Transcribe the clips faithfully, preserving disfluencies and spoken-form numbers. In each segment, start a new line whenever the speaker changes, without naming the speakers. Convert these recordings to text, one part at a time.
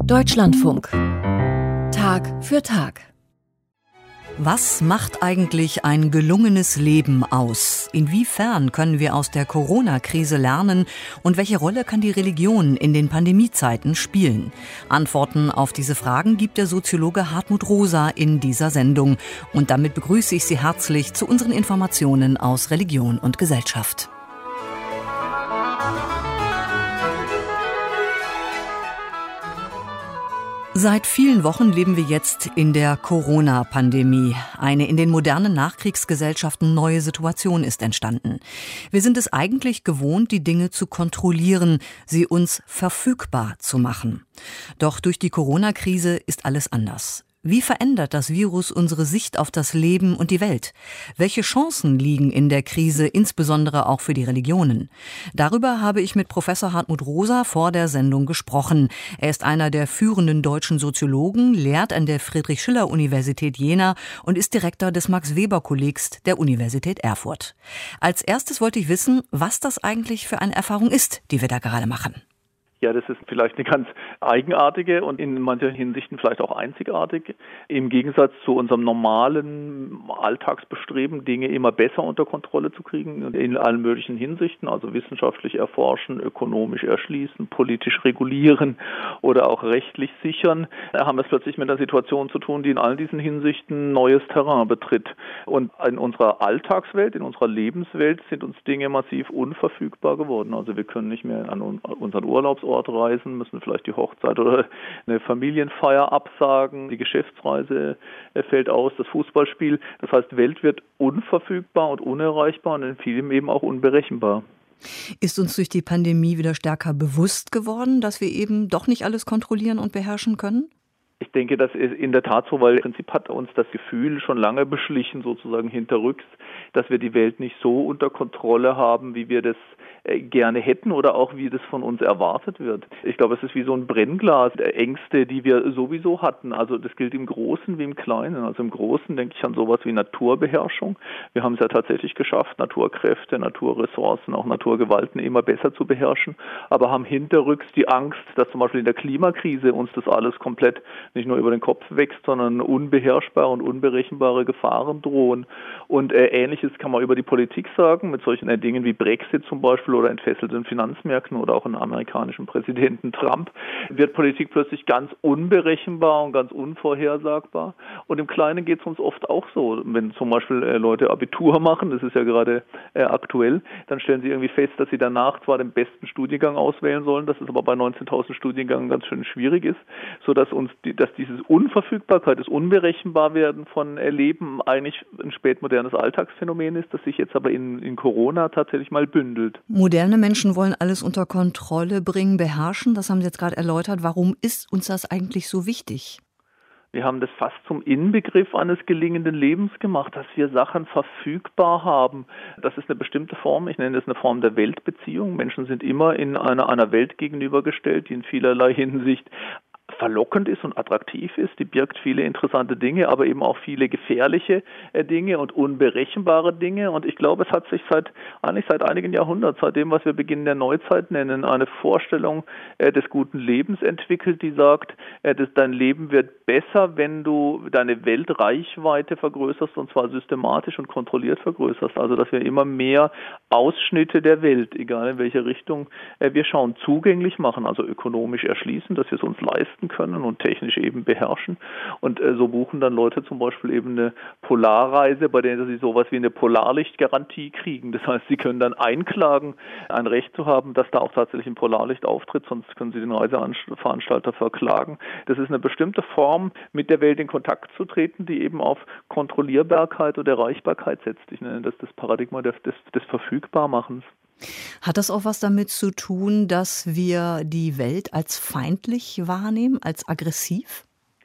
Deutschlandfunk. Tag für Tag.
Was macht eigentlich ein gelungenes Leben aus? Inwiefern können wir aus der Corona-Krise lernen? Und welche Rolle kann die Religion in den Pandemiezeiten spielen? Antworten auf diese Fragen gibt der Soziologe Hartmut Rosa in dieser Sendung. Und damit begrüße ich Sie herzlich zu unseren Informationen aus Religion und Gesellschaft. Seit vielen Wochen leben wir jetzt in der Corona-Pandemie. Eine in den modernen Nachkriegsgesellschaften neue Situation ist entstanden. Wir sind es eigentlich gewohnt, die Dinge zu kontrollieren, sie uns verfügbar zu machen. Doch durch die Corona-Krise ist alles anders. Wie verändert das Virus unsere Sicht auf das Leben und die Welt? Welche Chancen liegen in der Krise, insbesondere auch für die Religionen? Darüber habe ich mit Professor Hartmut Rosa vor der Sendung gesprochen. Er ist einer der führenden deutschen Soziologen, lehrt an der Friedrich-Schiller-Universität Jena und ist Direktor des Max-Weber-Kollegs der Universität Erfurt. Als erstes wollte ich wissen, was das eigentlich für eine Erfahrung ist, die wir da gerade machen.
Ja, das ist vielleicht eine ganz eigenartige und in manchen Hinsichten vielleicht auch einzigartig. Im Gegensatz zu unserem normalen Alltagsbestreben, Dinge immer besser unter Kontrolle zu kriegen, in allen möglichen Hinsichten, also wissenschaftlich erforschen, ökonomisch erschließen, politisch regulieren oder auch rechtlich sichern, haben wir es plötzlich mit einer Situation zu tun, die in all diesen Hinsichten neues Terrain betritt. Und in unserer Alltagswelt, in unserer Lebenswelt sind uns Dinge massiv unverfügbar geworden. Also wir können nicht mehr an unseren Urlaubsort reisen, müssen vielleicht die Hochzeit oder eine Familienfeier absagen, die Geschäftsreise fällt aus, das Fußballspiel. Das heißt, Welt wird unverfügbar und unerreichbar und in vielem eben auch unberechenbar.
Ist uns durch die Pandemie wieder stärker bewusst geworden, dass wir eben doch nicht alles kontrollieren und beherrschen können?
Ich denke, das ist in der Tat so, weil im Prinzip hat uns das Gefühl schon lange beschlichen, sozusagen hinterrücks, dass wir die Welt nicht so unter Kontrolle haben, wie wir das gerne hätten oder auch wie das von uns erwartet wird. Ich glaube, es ist wie so ein Brennglas der Ängste, die wir sowieso hatten. Also das gilt im Großen wie im Kleinen. Also im Großen denke ich an sowas wie Naturbeherrschung. Wir haben es ja tatsächlich geschafft, Naturkräfte, Naturressourcen, auch Naturgewalten immer besser zu beherrschen, aber haben hinterrücks die Angst, dass zum Beispiel in der Klimakrise uns das alles komplett nicht nur über den Kopf wächst, sondern unbeherrschbare und unberechenbare Gefahren drohen. Und äh, Ähnliches kann man über die Politik sagen, mit solchen äh, Dingen wie Brexit zum Beispiel oder entfesselten Finanzmärkten oder auch einem amerikanischen Präsidenten Trump, wird Politik plötzlich ganz unberechenbar und ganz unvorhersagbar. Und im Kleinen geht es uns oft auch so. Wenn zum Beispiel äh, Leute Abitur machen, das ist ja gerade äh, aktuell, dann stellen sie irgendwie fest, dass sie danach zwar den besten Studiengang auswählen sollen, dass es aber bei neunzehntausend Studiengängen ganz schön schwierig ist, sodass uns die, dass dieses Unverfügbarkeit, das Unberechenbarwerden von Erleben eigentlich ein spätmodernes Alltagsphänomen ist, das sich jetzt aber in, in Corona tatsächlich mal bündelt.
Moderne Menschen wollen alles unter Kontrolle bringen, beherrschen. Das haben Sie jetzt gerade erläutert. Warum ist uns das eigentlich so wichtig?
Wir haben das fast zum Inbegriff eines gelingenden Lebens gemacht, dass wir Sachen verfügbar haben. Das ist eine bestimmte Form, ich nenne das eine Form der Weltbeziehung. Menschen sind immer in einer, einer Welt gegenübergestellt, die in vielerlei Hinsicht verlockend ist und attraktiv ist, die birgt viele interessante Dinge, aber eben auch viele gefährliche äh, Dinge und unberechenbare Dinge. Und ich glaube, es hat sich seit eigentlich seit einigen Jahrhunderten, seit dem, was wir Beginn der Neuzeit nennen, eine Vorstellung äh, des guten Lebens entwickelt, die sagt, äh, dass dein Leben wird besser, wenn du deine Weltreichweite vergrößerst und zwar systematisch und kontrolliert vergrößerst. Also, dass wir immer mehr Ausschnitte der Welt, egal in welche Richtung äh, wir schauen, zugänglich machen, also ökonomisch erschließen, dass wir es uns leisten können und technisch eben beherrschen. Und äh, so buchen dann Leute zum Beispiel eben eine Polarreise, bei der sie sowas wie eine Polarlichtgarantie kriegen. Das heißt, sie können dann einklagen, ein Recht zu haben, dass da auch tatsächlich ein Polarlicht auftritt, sonst können sie den Reiseveranstalter verklagen. Das ist eine bestimmte Form, mit der Welt in Kontakt zu treten, die eben auf Kontrollierbarkeit oder Erreichbarkeit setzt. Ich nenne das das Paradigma des, des, des Verfügbarmachens.
Hat das auch was damit zu tun, dass wir die Welt als feindlich wahrnehmen, als aggressiv?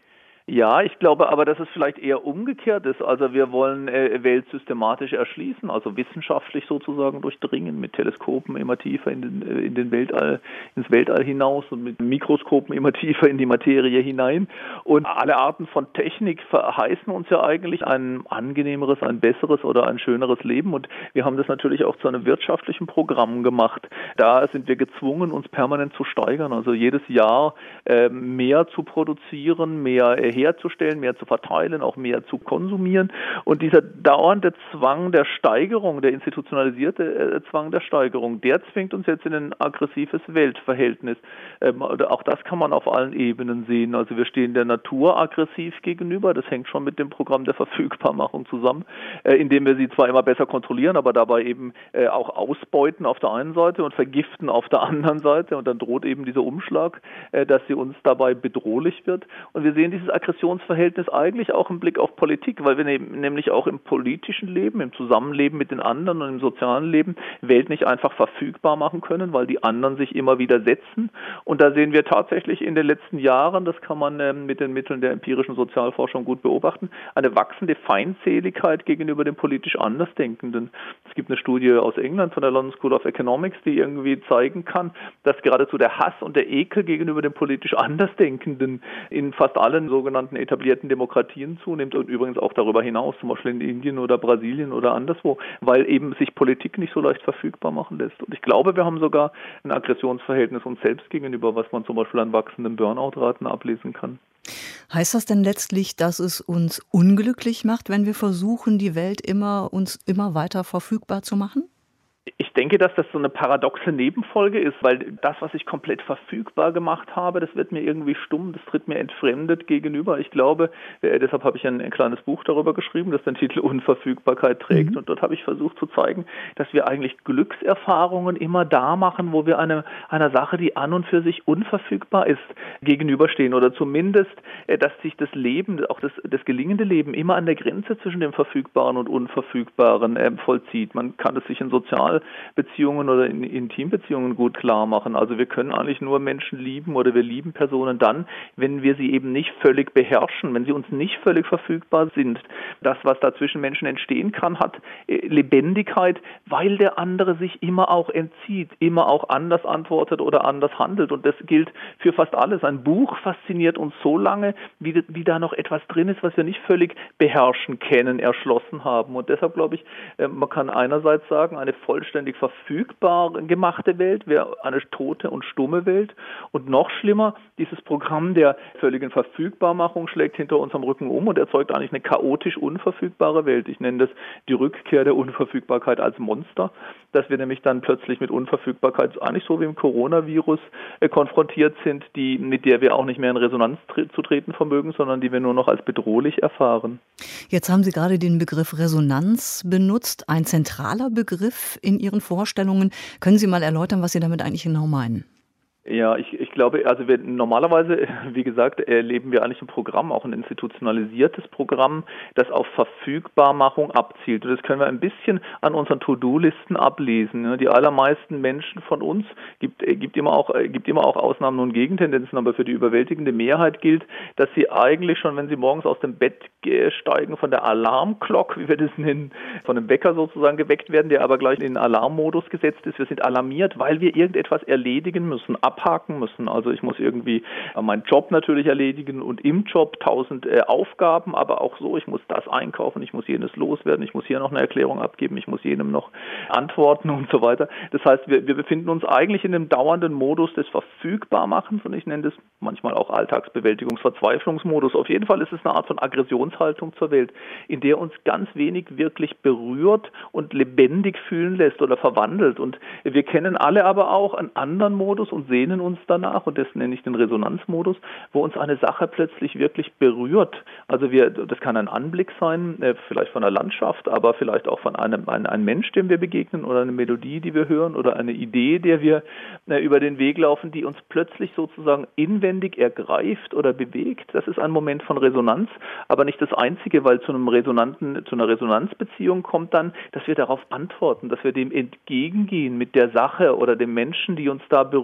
Ja, ich glaube aber, dass es vielleicht eher umgekehrt ist. Also wir wollen äh, Welt systematisch erschließen, also wissenschaftlich sozusagen durchdringen, mit Teleskopen immer tiefer in den, äh, in den Weltall, ins Weltall hinaus und mit Mikroskopen immer tiefer in die Materie hinein. Und alle Arten von Technik verheißen uns ja eigentlich ein angenehmeres, ein besseres oder ein schöneres Leben. Und wir haben das natürlich auch zu einem wirtschaftlichen Programm gemacht. Da sind wir gezwungen, uns permanent zu steigern, also jedes Jahr äh, mehr zu produzieren, mehr äh, herzustellen, mehr zu verteilen, auch mehr zu konsumieren. Und dieser dauernde Zwang der Steigerung, der institutionalisierte äh, Zwang der Steigerung, der zwingt uns jetzt in ein aggressives Weltverhältnis. Ähm, auch das kann man auf allen Ebenen sehen. Also wir stehen der Natur aggressiv gegenüber. Das hängt schon mit dem Programm der Verfügbarmachung zusammen, äh, indem wir sie zwar immer besser kontrollieren, aber dabei eben äh, auch ausbeuten auf der einen Seite und vergiften auf der anderen Seite. Und dann droht eben dieser Umschlag, äh, dass sie uns dabei bedrohlich wird. Und wir sehen dieses Aggressionsverhältnis eigentlich auch im Blick auf Politik, weil wir ne- nämlich auch im politischen Leben, im Zusammenleben mit den anderen und im sozialen Leben Welt nicht einfach verfügbar machen können, weil die anderen sich immer widersetzen. Und da sehen wir tatsächlich in den letzten Jahren, das kann man ähm, mit den Mitteln der empirischen Sozialforschung gut beobachten, eine wachsende Feindseligkeit gegenüber den politisch Andersdenkenden. Es gibt eine Studie aus England von der London School of Economics, die irgendwie zeigen kann, dass geradezu der Hass und der Ekel gegenüber den politisch Andersdenkenden in fast allen sogenannten etablierten Demokratien zunimmt und übrigens auch darüber hinaus, zum Beispiel in Indien oder Brasilien oder anderswo, weil eben sich Politik nicht so leicht verfügbar machen lässt. Und ich glaube, wir haben sogar ein Aggressionsverhältnis uns selbst gegenüber, was man zum Beispiel an wachsenden Burnout-Raten ablesen kann.
Heißt das denn letztlich, dass es uns unglücklich macht, wenn wir versuchen, die Welt immer uns immer weiter verfügbar zu machen?
Ich denke, dass das so eine paradoxe Nebenfolge ist, weil das, was ich komplett verfügbar gemacht habe, das wird mir irgendwie stumm, das tritt mir entfremdet gegenüber. Ich glaube, äh, deshalb habe ich ein, ein kleines Buch darüber geschrieben, das den Titel Unverfügbarkeit trägt. Mhm. Und dort habe ich versucht zu zeigen, dass wir eigentlich Glückserfahrungen immer da machen, wo wir eine, einer Sache, die an und für sich unverfügbar ist, gegenüberstehen. Oder zumindest, äh, dass sich das Leben, auch das, das gelingende Leben, immer an der Grenze zwischen dem Verfügbaren und Unverfügbaren äh, vollzieht. Man kann es sich in sozial Beziehungen oder in Intimbeziehungen gut klar machen. Also wir können eigentlich nur Menschen lieben oder wir lieben Personen dann, wenn wir sie eben nicht völlig beherrschen, wenn sie uns nicht völlig verfügbar sind. Das, was da zwischen Menschen entstehen kann, hat Lebendigkeit, weil der andere sich immer auch entzieht, immer auch anders antwortet oder anders handelt. Und das gilt für fast alles. Ein Buch fasziniert uns so lange, wie, wie da noch etwas drin ist, was wir nicht völlig beherrschen, kennen, erschlossen haben. Und deshalb glaube ich, man kann einerseits sagen, eine voll vollständig verfügbar gemachte Welt, wäre eine tote und stumme Welt. Und noch schlimmer, dieses Programm der völligen Verfügbarmachung schlägt hinter unserem Rücken um und erzeugt eigentlich eine chaotisch unverfügbare Welt. Ich nenne das die Rückkehr der Unverfügbarkeit als Monster, dass wir nämlich dann plötzlich mit Unverfügbarkeit eigentlich so wie im Coronavirus äh, konfrontiert sind, die, mit der wir auch nicht mehr in Resonanz tre- zu treten vermögen, sondern die wir nur noch als bedrohlich erfahren.
Jetzt haben Sie gerade den Begriff Resonanz benutzt, ein zentraler Begriff in Ihren Vorstellungen. Können Sie mal erläutern, was Sie damit eigentlich genau meinen?
Ja, ich, ich glaube, also wir, normalerweise, wie gesagt, erleben wir eigentlich ein Programm, auch ein institutionalisiertes Programm, das auf Verfügbarmachung abzielt. Und das können wir ein bisschen an unseren To-Do-Listen ablesen. Die allermeisten Menschen von uns, gibt, gibt immer auch, gibt immer auch Ausnahmen und Gegentendenzen, aber für die überwältigende Mehrheit gilt, dass sie eigentlich schon, wenn sie morgens aus dem Bett steigen, von der Alarmglock, wie wir das nennen, von dem Wecker sozusagen geweckt werden, der aber gleich in den Alarmmodus gesetzt ist. Wir sind alarmiert, weil wir irgendetwas erledigen müssen, abhaken müssen. Also ich muss irgendwie meinen Job natürlich erledigen und im Job tausend äh, Aufgaben, aber auch so, ich muss das einkaufen, ich muss jenes loswerden, ich muss hier noch eine Erklärung abgeben, ich muss jenem noch antworten und so weiter. Das heißt, wir, wir befinden uns eigentlich in einem dauernden Modus des Verfügbarmachens und ich nenne das manchmal auch Alltagsbewältigungsverzweiflungsmodus. Auf jeden Fall ist es eine Art von Aggressionshaltung zur Welt, in der uns ganz wenig wirklich berührt und lebendig fühlen lässt oder verwandelt. Und wir kennen alle aber auch einen anderen Modus und sehnen uns danach, und das nenne ich den Resonanzmodus, wo uns eine Sache plötzlich wirklich berührt. Also wir, das kann ein Anblick sein, vielleicht von einer Landschaft, aber vielleicht auch von einem, einem, einem Mensch, dem wir begegnen, oder eine Melodie, die wir hören, oder eine Idee, der wir über den Weg laufen, die uns plötzlich sozusagen inwendig ergreift oder bewegt. Das ist ein Moment von Resonanz, aber nicht das einzige, weil zu einem resonanten, zu einer Resonanzbeziehung kommt dann, dass wir darauf antworten, dass wir dem entgegengehen mit der Sache oder dem Menschen, die uns da berühren,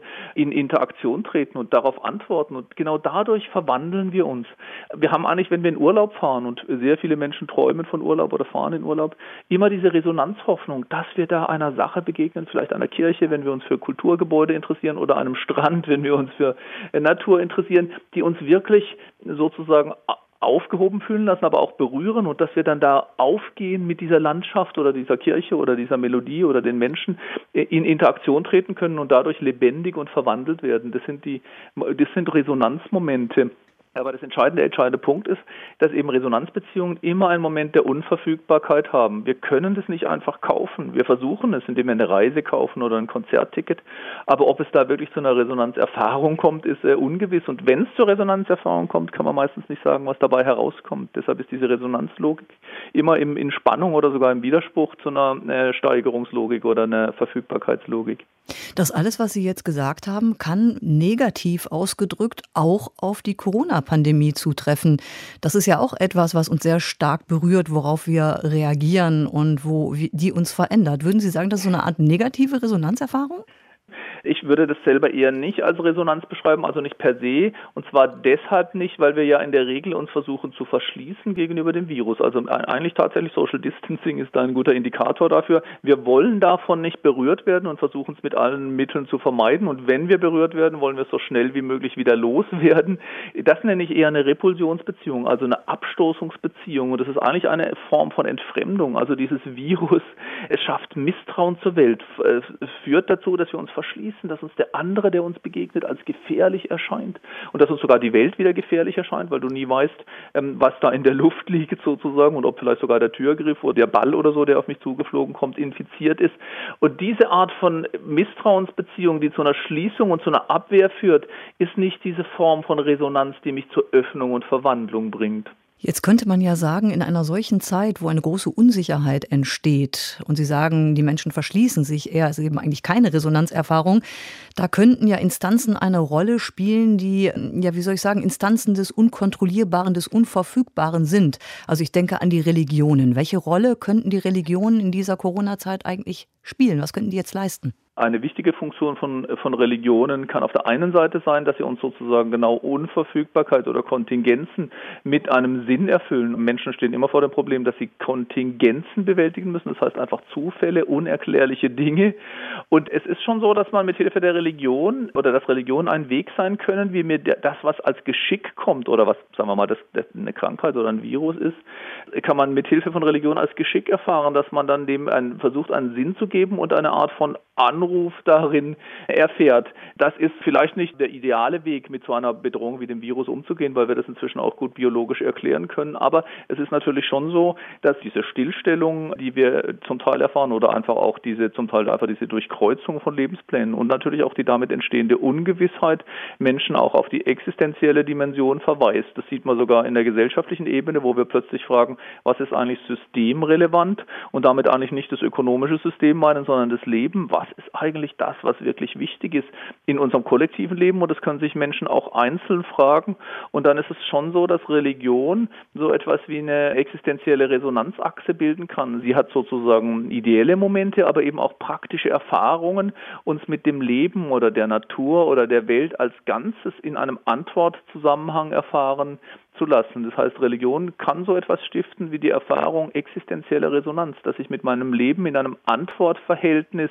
in Interaktion treten und darauf antworten. Und genau dadurch verwandeln wir uns. Wir haben eigentlich, wenn wir in Urlaub fahren, und sehr viele Menschen träumen von Urlaub oder fahren in Urlaub, immer diese Resonanzhoffnung, dass wir da einer Sache begegnen, vielleicht einer Kirche, wenn wir uns für Kulturgebäude interessieren, oder einem Strand, wenn wir uns für Natur interessieren, die uns wirklich sozusagen aufgehoben fühlen lassen, aber auch berühren, und dass wir dann da aufgehen mit dieser Landschaft oder dieser Kirche oder dieser Melodie oder den Menschen in Interaktion treten können und dadurch lebendig und verwandelt werden. Das sind die, das sind Resonanzmomente. Aber das entscheidende, entscheidende Punkt ist, dass eben Resonanzbeziehungen immer einen Moment der Unverfügbarkeit haben. Wir können das nicht einfach kaufen. Wir versuchen es, indem wir eine Reise kaufen oder ein Konzertticket. Aber ob es da wirklich zu einer Resonanzerfahrung kommt, ist äh, ungewiss. Und wenn es zur Resonanzerfahrung kommt, kann man meistens nicht sagen, was dabei herauskommt. Deshalb ist diese Resonanzlogik immer im, in Spannung oder sogar im Widerspruch zu einer äh, Steigerungslogik oder einer Verfügbarkeitslogik.
Das alles, was Sie jetzt gesagt haben, kann negativ ausgedrückt auch auf die Corona-Pandemie zutreffen. Das ist ja auch etwas, was uns sehr stark berührt, worauf wir reagieren und wo die uns verändert. Würden Sie sagen, das ist so eine Art negative Resonanzerfahrung?
Ich würde das selber eher nicht als Resonanz beschreiben, also nicht per se. Und zwar deshalb nicht, weil wir ja in der Regel uns versuchen zu verschließen gegenüber dem Virus. Also eigentlich tatsächlich Social Distancing ist da ein guter Indikator dafür. Wir wollen davon nicht berührt werden und versuchen es mit allen Mitteln zu vermeiden. Und wenn wir berührt werden, wollen wir es so schnell wie möglich wieder loswerden. Das nenne ich eher eine Repulsionsbeziehung, also eine Abstoßungsbeziehung. Und das ist eigentlich eine Form von Entfremdung. Also dieses Virus, es schafft Misstrauen zur Welt. Es führt dazu, dass wir uns verschließen, dass uns der andere, der uns begegnet, als gefährlich erscheint und dass uns sogar die Welt wieder gefährlich erscheint, weil du nie weißt, was da in der Luft liegt sozusagen und ob vielleicht sogar der Türgriff oder der Ball oder so, der auf mich zugeflogen kommt, infiziert ist. Und diese Art von Misstrauensbeziehung, die zu einer Schließung und zu einer Abwehr führt, ist nicht diese Form von Resonanz, die mich zur Öffnung und Verwandlung bringt.
Jetzt könnte man ja sagen, in einer solchen Zeit, wo eine große Unsicherheit entsteht und Sie sagen, die Menschen verschließen sich eher, ist eben eigentlich keine Resonanzerfahrung, da könnten ja Instanzen eine Rolle spielen, die, ja, wie soll ich sagen, Instanzen des Unkontrollierbaren, des Unverfügbaren sind. Also ich denke an die Religionen. Welche Rolle könnten die Religionen in dieser Corona-Zeit eigentlich spielen? Was könnten die jetzt leisten?
Eine wichtige Funktion von, von Religionen kann auf der einen Seite sein, dass sie uns sozusagen genau Unverfügbarkeit oder Kontingenzen mit einem Sinn erfüllen. Menschen stehen immer vor dem Problem, dass sie Kontingenzen bewältigen müssen, das heißt einfach Zufälle, unerklärliche Dinge. Und es ist schon so, dass man mit Hilfe der Religion oder dass Religionen ein Weg sein können, wie mir das, was als Geschick kommt oder was, sagen wir mal, das, das eine Krankheit oder ein Virus ist, kann man mit Hilfe von Religion als Geschick erfahren, dass man dann dem einen, versucht, einen Sinn zu geben und eine Art von Anruf darin erfährt. Das ist vielleicht nicht der ideale Weg, mit so einer Bedrohung wie dem Virus umzugehen, weil wir das inzwischen auch gut biologisch erklären können. Aber es ist natürlich schon so, dass diese Stillstellung, die wir zum Teil erfahren, oder einfach auch diese zum Teil einfach diese Durchkreuzung von Lebensplänen und natürlich auch die damit entstehende Ungewissheit Menschen auch auf die existenzielle Dimension verweist. Das sieht man sogar in der gesellschaftlichen Ebene, wo wir plötzlich fragen, was ist eigentlich systemrelevant und damit eigentlich nicht das ökonomische System meinen, sondern das Leben. Was ist eigentlich das, was wirklich wichtig ist in unserem kollektiven Leben? Und das können sich Menschen auch einzeln fragen. Und dann ist es schon so, dass Religion so etwas wie eine existenzielle Resonanzachse bilden kann. Sie hat sozusagen ideelle Momente, aber eben auch praktische Erfahrungen, uns mit dem Leben oder der Natur oder der Welt als Ganzes in einem Antwortzusammenhang erfahren zu lassen. Das heißt, Religion kann so etwas stiften wie die Erfahrung existenzieller Resonanz, dass ich mit meinem Leben in einem Antwortverhältnis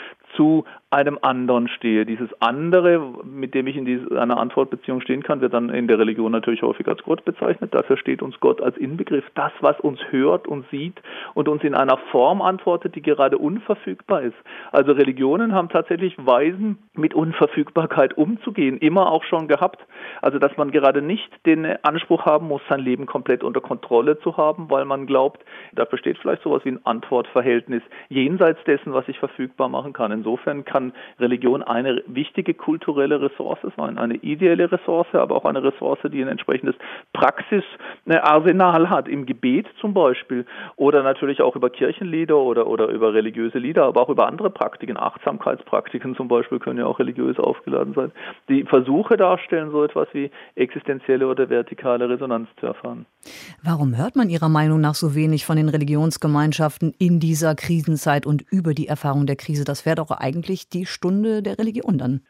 zu einem anderen stehe. Dieses andere, mit dem ich in dieser, einer Antwortbeziehung stehen kann, wird dann in der Religion natürlich häufig als Gott bezeichnet. Dafür steht uns Gott als Inbegriff. Das, was uns hört und sieht und uns in einer Form antwortet, die gerade unverfügbar ist. Also Religionen haben tatsächlich Weisen, mit Unverfügbarkeit umzugehen, immer auch schon gehabt. Also dass man gerade nicht den Anspruch haben muss, sein Leben komplett unter Kontrolle zu haben, weil man glaubt, da besteht vielleicht sowas wie ein Antwortverhältnis jenseits dessen, was ich verfügbar machen kann. Insofern kann Religion eine wichtige kulturelle Ressource sein, eine ideelle Ressource, aber auch eine Ressource, die ein entsprechendes Praxisarsenal hat, im Gebet zum Beispiel oder natürlich auch über Kirchenlieder oder, oder über religiöse Lieder, aber auch über andere Praktiken, Achtsamkeitspraktiken zum Beispiel können ja auch religiös aufgeladen sein, die Versuche darstellen, so etwas wie existenzielle oder vertikale Resonanz zu erfahren.
Warum hört man Ihrer Meinung nach so wenig von den Religionsgemeinschaften in dieser Krisenzeit und über die Erfahrung der Krise? Das wäre doch eigentlich die Stunde der Religion dann.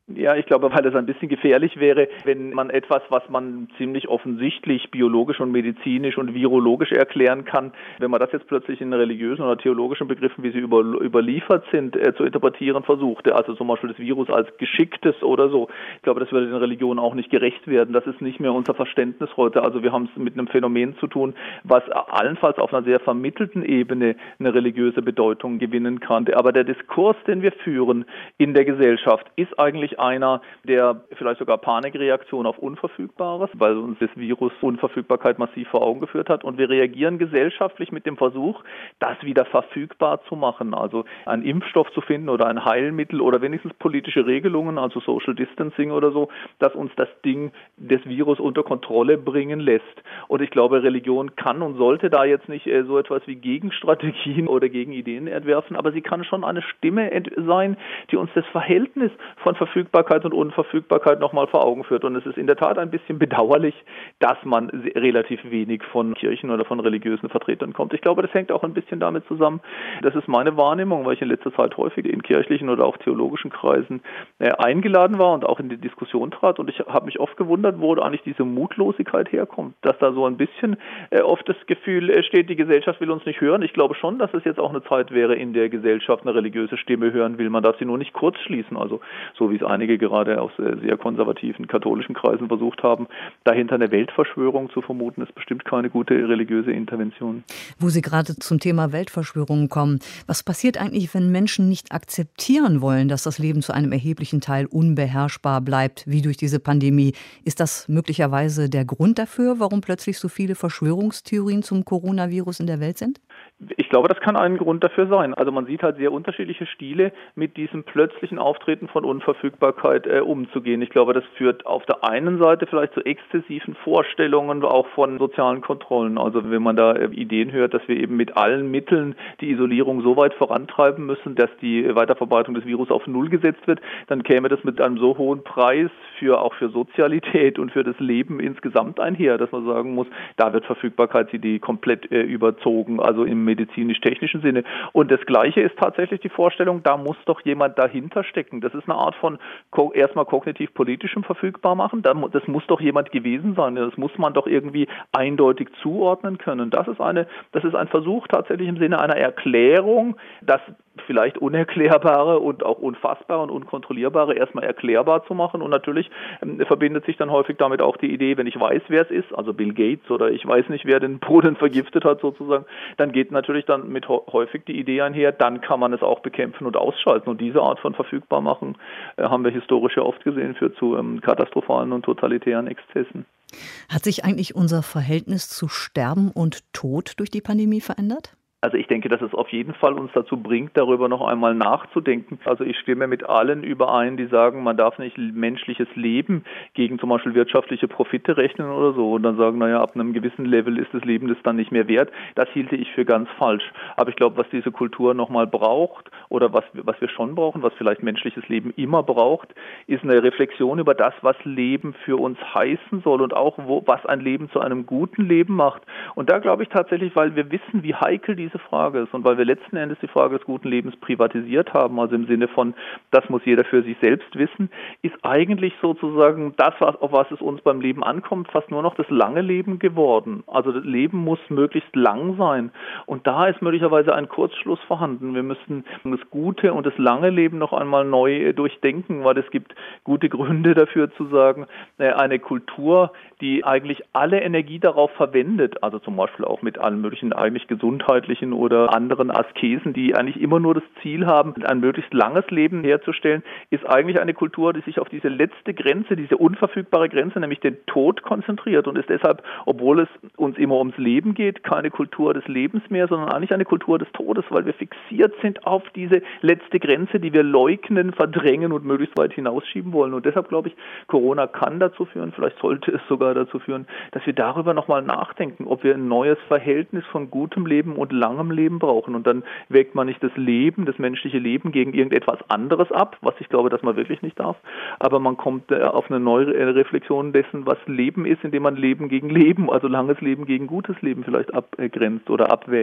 Ja, ich glaube, weil es ein bisschen gefährlich wäre, wenn man etwas, was man ziemlich offensichtlich biologisch und medizinisch und virologisch erklären kann, wenn man das jetzt plötzlich in religiösen oder theologischen Begriffen, wie sie über, überliefert sind, äh, zu interpretieren versuchte, also zum Beispiel das Virus als Geschicktes oder so. Ich glaube, das würde den Religionen auch nicht gerecht werden. Das ist nicht mehr unser Verständnis heute. Also wir haben es mit einem Phänomen zu tun, was allenfalls auf einer sehr vermittelten Ebene eine religiöse Bedeutung gewinnen kann. Aber der Diskurs, den wir führen in der Gesellschaft, ist eigentlich einer, der vielleicht sogar Panikreaktion auf Unverfügbares, weil uns das Virus Unverfügbarkeit massiv vor Augen geführt hat. Und wir reagieren gesellschaftlich mit dem Versuch, das wieder verfügbar zu machen. Also einen Impfstoff zu finden oder ein Heilmittel oder wenigstens politische Regelungen, also Social Distancing oder so, dass uns das Ding des Virus unter Kontrolle bringen lässt. Und ich glaube, Religion kann und sollte da jetzt nicht äh, so etwas wie Gegenstrategien oder Gegenideen entwerfen, aber sie kann schon eine Stimme sein, die uns das Verhältnis von Verfügbarkeit und Unverfügbarkeit nochmal vor Augen führt. Und es ist in der Tat ein bisschen bedauerlich, dass man relativ wenig von Kirchen oder von religiösen Vertretern kommt. Ich glaube, das hängt auch ein bisschen damit zusammen. Das ist meine Wahrnehmung, weil ich in letzter Zeit häufig in kirchlichen oder auch theologischen Kreisen äh, eingeladen war und auch in die Diskussion trat. Und ich habe mich oft gewundert, wo eigentlich diese Mutlosigkeit herkommt, dass da so ein bisschen äh, oft das Gefühl äh, steht, die Gesellschaft will uns nicht hören. Ich glaube schon, dass es jetzt auch eine Zeit wäre, in der Gesellschaft eine religiöse Stimme hören will. Man darf sie nur nicht kurz schließen. Also so wie es einige gerade aus äh, sehr konservativen katholischen Kreisen versucht haben, dahinter eine Weltverschwörung zu vermuten, ist bestimmt keine gute religiöse Intervention.
Wo Sie gerade zum Thema Weltverschwörung kommen, was passiert eigentlich, wenn Menschen nicht akzeptieren wollen, dass das Leben zu einem erheblichen Teil unbeherrschbar bleibt, wie durch diese Pandemie? Ist das möglicherweise der Grund dafür, warum plötzlich so viele Verschwörungstheorien zum Coronavirus in der Welt sind?
Ich glaube, das kann ein Grund dafür sein. Also man sieht halt sehr unterschiedliche Stile, mit diesem plötzlichen Auftreten von Unverfügbarkeit äh, umzugehen. Ich glaube, das führt auf der einen Seite vielleicht zu exzessiven Vorstellungen auch von sozialen Kontrollen. Also wenn man da äh, Ideen hört, dass wir eben mit allen Mitteln die Isolierung so weit vorantreiben müssen, dass die Weiterverbreitung des Virus auf Null gesetzt wird, dann käme das mit einem so hohen Preis für auch für Sozialität und für das Leben insgesamt einher, dass man sagen muss, da wird Verfügbarkeitsidee komplett äh, überzogen, also im medizinisch-technischen Sinne. Und das Gleiche ist tatsächlich die Vorstellung, da muss doch jemand dahinter stecken. Das ist eine Art von ko- erstmal kognitiv-politischem Verfügbarmachen. Das muss doch jemand gewesen sein. Das muss man doch irgendwie eindeutig zuordnen können. Das ist eine, das ist ein Versuch tatsächlich im Sinne einer Erklärung, das vielleicht Unerklärbare und auch Unfassbare und Unkontrollierbare erstmal erklärbar zu machen. Und natürlich ähm, verbindet sich dann häufig damit auch die Idee, wenn ich weiß, wer es ist, also Bill Gates oder ich weiß nicht, wer den Polen vergiftet hat sozusagen, dann geht natürlich dann mit häufig die Idee einher, dann kann man es auch bekämpfen und ausschalten. Und diese Art von Verfügbarmachen äh, haben wir historisch ja oft gesehen, führt zu ähm, katastrophalen und totalitären Exzessen.
Hat sich eigentlich unser Verhältnis zu Sterben und Tod durch die Pandemie verändert?
Also ich denke, dass es auf jeden Fall uns dazu bringt, darüber noch einmal nachzudenken. Also ich stimme mit allen überein, die sagen, man darf nicht menschliches Leben gegen zum Beispiel wirtschaftliche Profite rechnen oder so und dann sagen, naja, ab einem gewissen Level ist das Leben das dann nicht mehr wert. Das hielte ich für ganz falsch. Aber ich glaube, was diese Kultur nochmal braucht oder was, was wir schon brauchen, was vielleicht menschliches Leben immer braucht, ist eine Reflexion über das, was Leben für uns heißen soll und auch, wo, was ein Leben zu einem guten Leben macht. Und da glaube ich tatsächlich, weil wir wissen, wie heikel die diese Frage ist und weil wir letzten Endes die Frage des guten Lebens privatisiert haben, also im Sinne von, das muss jeder für sich selbst wissen, ist eigentlich sozusagen das, auf was es uns beim Leben ankommt, fast nur noch das lange Leben geworden. Also das Leben muss möglichst lang sein und da ist möglicherweise ein Kurzschluss vorhanden. Wir müssen das gute und das lange Leben noch einmal neu durchdenken, weil es gibt gute Gründe dafür zu sagen, eine Kultur, die eigentlich alle Energie darauf verwendet, also zum Beispiel auch mit allen möglichen eigentlich gesundheitlichen oder anderen Askesen, die eigentlich immer nur das Ziel haben, ein möglichst langes Leben herzustellen, ist eigentlich eine Kultur, die sich auf diese letzte Grenze, diese unverfügbare Grenze, nämlich den Tod konzentriert und ist deshalb, obwohl es uns immer ums Leben geht, keine Kultur des Lebens mehr, sondern eigentlich eine Kultur des Todes, weil wir fixiert sind auf diese letzte Grenze, die wir leugnen, verdrängen und möglichst weit hinausschieben wollen. Und deshalb glaube ich, Corona kann dazu führen, vielleicht sollte es sogar dazu führen, dass wir darüber nochmal nachdenken, ob wir ein neues Verhältnis von gutem Leben und langem Leben brauchen. Und dann wägt man nicht das Leben, das menschliche Leben gegen irgendetwas anderes ab, was ich glaube, dass man wirklich nicht darf. Aber man kommt auf eine neue Reflexion dessen, was Leben ist, indem man Leben gegen Leben, also langes Leben gegen gutes Leben vielleicht abgrenzt oder abwägt.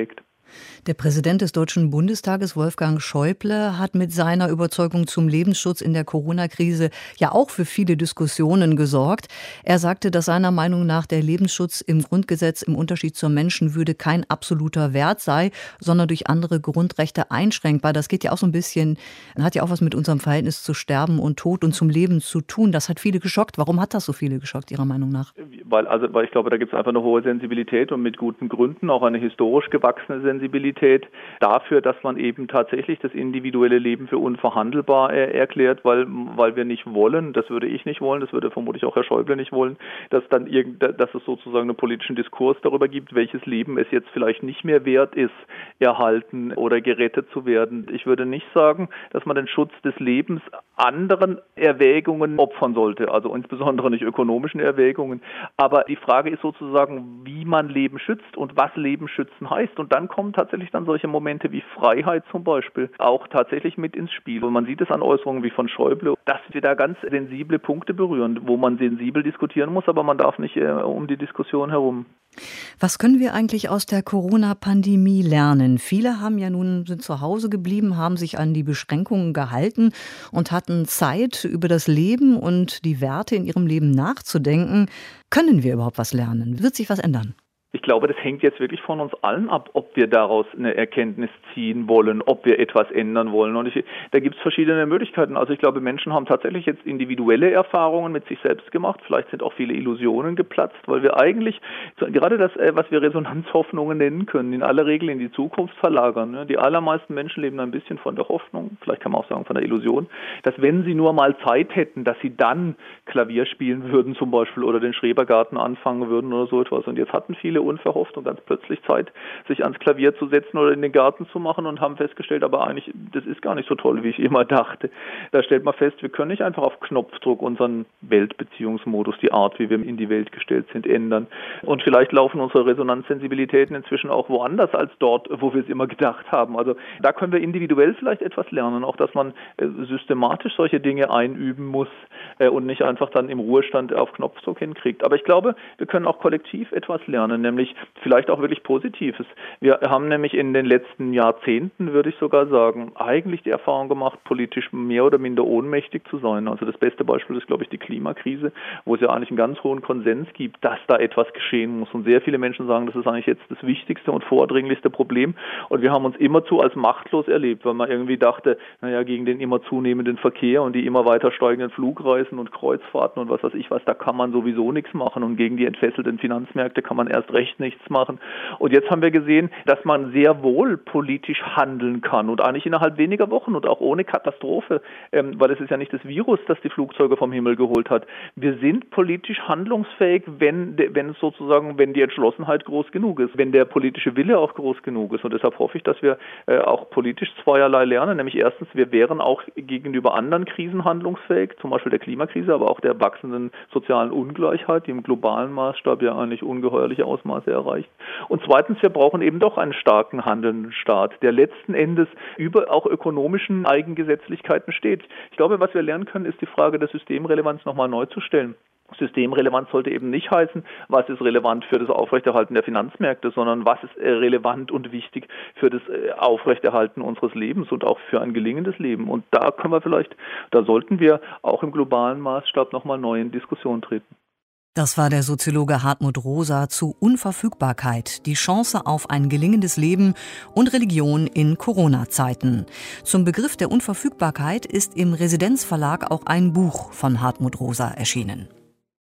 Der Präsident des Deutschen Bundestages, Wolfgang Schäuble, hat mit seiner Überzeugung zum Lebensschutz in der Corona-Krise ja auch für viele Diskussionen gesorgt. Er sagte, dass seiner Meinung nach der Lebensschutz im Grundgesetz im Unterschied zur Menschenwürde kein absoluter Wert sei, sondern durch andere Grundrechte einschränkbar. Das geht ja auch so ein bisschen, hat ja auch was mit unserem Verhältnis zu Sterben und Tod und zum Leben zu tun. Das hat viele geschockt. Warum hat das so viele geschockt, Ihrer Meinung nach?
Weil, also, weil ich glaube, da gibt es einfach eine hohe Sensibilität und mit guten Gründen auch eine historisch gewachsene Sensibilität dafür, dass man eben tatsächlich das individuelle Leben für unverhandelbar äh, erklärt, weil, weil wir nicht wollen, das würde ich nicht wollen, das würde vermutlich auch Herr Schäuble nicht wollen, dass dann irgend, dass es sozusagen einen politischen Diskurs darüber gibt, welches Leben es jetzt vielleicht nicht mehr wert ist, erhalten oder gerettet zu werden. Ich würde nicht sagen, dass man den Schutz des Lebens anderen Erwägungen opfern sollte, also insbesondere nicht ökonomischen Erwägungen. Aber die Frage ist sozusagen, wie man Leben schützt und was Leben schützen heißt. Und dann kommen tatsächlich dann solche Momente wie Freiheit zum Beispiel auch tatsächlich mit ins Spiel. Und man sieht es an Äußerungen wie von Schäuble, dass wir da ganz sensible Punkte berühren, wo man sensibel diskutieren muss, aber man darf nicht äh, um die Diskussion herum.
Was können wir eigentlich aus der Corona-Pandemie lernen? Viele haben ja nun sind zu Hause geblieben, haben sich an die Beschränkungen gehalten und hatten Zeit, über das Leben und die Werte in ihrem Leben nachzudenken. Können wir überhaupt was lernen? Wird sich was ändern?
Ich glaube, das hängt jetzt wirklich von uns allen ab, ob wir daraus eine Erkenntnis ziehen wollen, ob wir etwas ändern wollen. Und ich, da gibt es verschiedene Möglichkeiten. Also ich glaube, Menschen haben tatsächlich jetzt individuelle Erfahrungen mit sich selbst gemacht. Vielleicht sind auch viele Illusionen geplatzt, weil wir eigentlich gerade das, was wir Resonanzhoffnungen nennen können, in aller Regel in die Zukunft verlagern. Die allermeisten Menschen leben ein bisschen von der Hoffnung, vielleicht kann man auch sagen von der Illusion, dass wenn sie nur mal Zeit hätten, dass sie dann Klavier spielen würden zum Beispiel oder den Schrebergarten anfangen würden oder so etwas. Und jetzt hatten viele unverhofft und ganz plötzlich Zeit, sich ans Klavier zu setzen oder in den Garten zu machen und haben festgestellt, aber eigentlich, das ist gar nicht so toll, wie ich immer dachte. Da stellt man fest, wir können nicht einfach auf Knopfdruck unseren Weltbeziehungsmodus, die Art, wie wir in die Welt gestellt sind, ändern. Und vielleicht laufen unsere Resonanzsensibilitäten inzwischen auch woanders als dort, wo wir es immer gedacht haben. Also da können wir individuell vielleicht etwas lernen, auch dass man systematisch solche Dinge einüben muss und nicht einfach dann im Ruhestand auf Knopfdruck hinkriegt. Aber ich glaube, wir können auch kollektiv etwas lernen, nämlich vielleicht auch wirklich Positives. Wir haben nämlich in den letzten Jahrzehnten, würde ich sogar sagen, eigentlich die Erfahrung gemacht, politisch mehr oder minder ohnmächtig zu sein. Also das beste Beispiel ist, glaube ich, die Klimakrise, wo es ja eigentlich einen ganz hohen Konsens gibt, dass da etwas geschehen muss. Und sehr viele Menschen sagen, das ist eigentlich jetzt das wichtigste und vordringlichste Problem. Und wir haben uns immerzu als machtlos erlebt, weil man irgendwie dachte, naja, gegen den immer zunehmenden Verkehr und die immer weiter steigenden Flugreisen und Kreuzfahrten und was weiß ich was, da kann man sowieso nichts machen. Und gegen die entfesselten Finanzmärkte kann man erst recht nichts machen. Und jetzt haben wir gesehen, dass man sehr wohl politisch handeln kann und eigentlich innerhalb weniger Wochen und auch ohne Katastrophe, ähm, weil es ist ja nicht das Virus, das die Flugzeuge vom Himmel geholt hat. Wir sind politisch handlungsfähig, wenn, wenn es sozusagen, wenn die Entschlossenheit groß genug ist, wenn der politische Wille auch groß genug ist. Und deshalb hoffe ich, dass wir äh, auch politisch zweierlei lernen, nämlich erstens, wir wären auch gegenüber anderen Krisen handlungsfähig, zum Beispiel der Klimakrise, aber auch der wachsenden sozialen Ungleichheit, die im globalen Maßstab ja eigentlich ungeheuerliche Ausmaße erreicht. Und zweitens, wir brauchen eben doch einen starken handelnden Staat, der letzten Endes über auch ökonomischen Eigengesetzlichkeiten steht. Ich glaube, was wir lernen können, ist die Frage der Systemrelevanz nochmal neu zu stellen. Systemrelevanz sollte eben nicht heißen, was ist relevant für das Aufrechterhalten der Finanzmärkte, sondern was ist relevant und wichtig für das Aufrechterhalten unseres Lebens und auch für ein gelingendes Leben. Und da können wir vielleicht, da sollten wir auch im globalen Maßstab nochmal neu in Diskussion treten.
Das war der Soziologe Hartmut Rosa zu Unverfügbarkeit, die Chance auf ein gelingendes Leben und Religion in Corona-Zeiten. Zum Begriff der Unverfügbarkeit ist im Residenzverlag auch ein Buch von Hartmut Rosa erschienen.